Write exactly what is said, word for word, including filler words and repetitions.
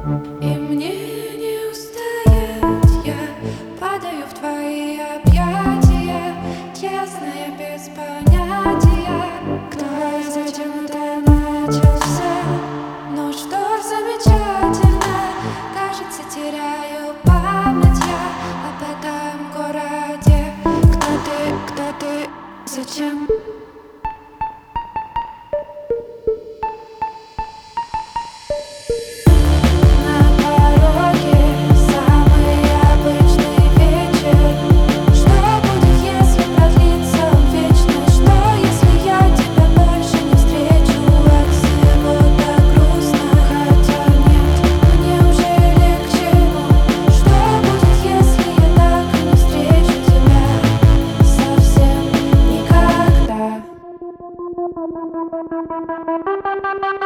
И мне не устоять, я падаю в твои объятия, ясная без понятия, кто и зачем это начался. Ну что ж, замечательно, кажется, теряю память я об этом городе. Кто ты, кто ты, зачем? Thank you.